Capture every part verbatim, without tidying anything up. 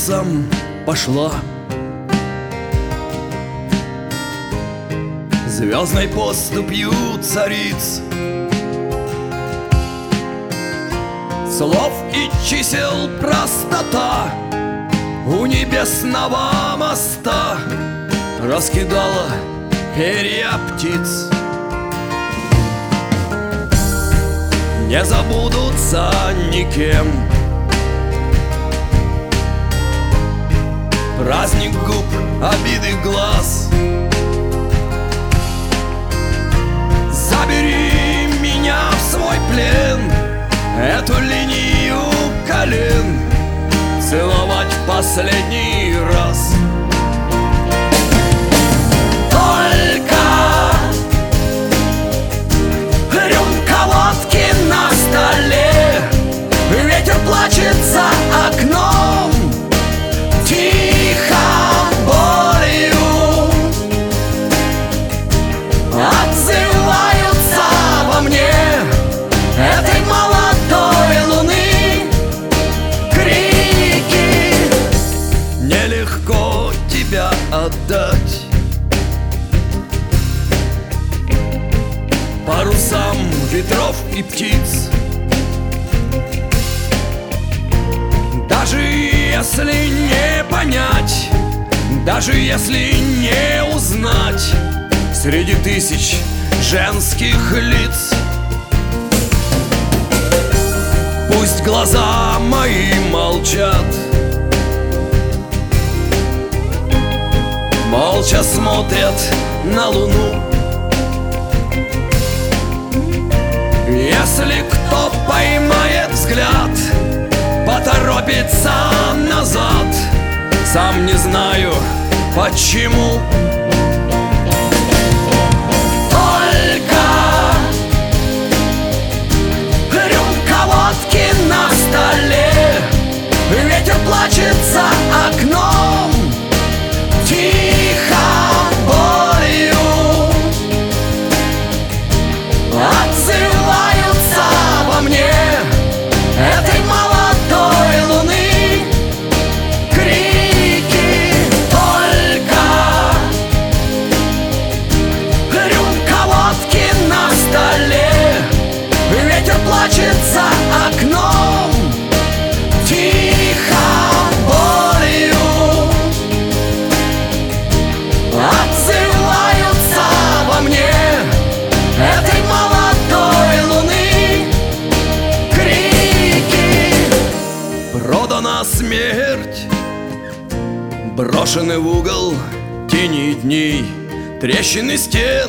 улицам пошла. Звездной поступью цариц, слов и чисел простота у небесного моста раскидала перья птиц. Не забудутся никем праздник губ, обиды глаз. Забери меня в свой плен, эту линию колен целовать в последний раз. Только рюмка водки на столе, ветер плачет за окном, тихо болью отзываются во мне этой молодой луны крики. Нелегко тебя отдать парусам ветров и птиц, даже если не понять, даже если не узнать среди тысяч женских лиц. Пусть глаза мои молчат, молча смотрят на луну. Если кто поймает взгляд, поторопится назад, сам не знаю почему. Только рюмка водки на столе, ветер плачет за окном, тихо болью отзываются во мне этой молодой луны крики. Только рюмка водки на столе, ветер плачет за окном, тихо болью отзываются во мне этой молодой луны крики. Продана смерть, брошены в угол тени дней, трещины стен.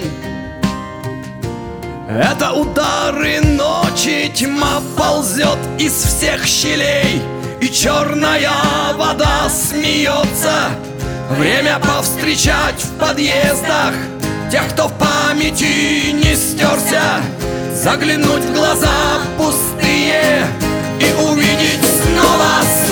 Это удары ночи, тьма ползет из всех щелей, и черная вода смеется. Время повстречать в подъездах тех, кто в памяти не стерся, заглянуть в глаза пустые и увидеть снова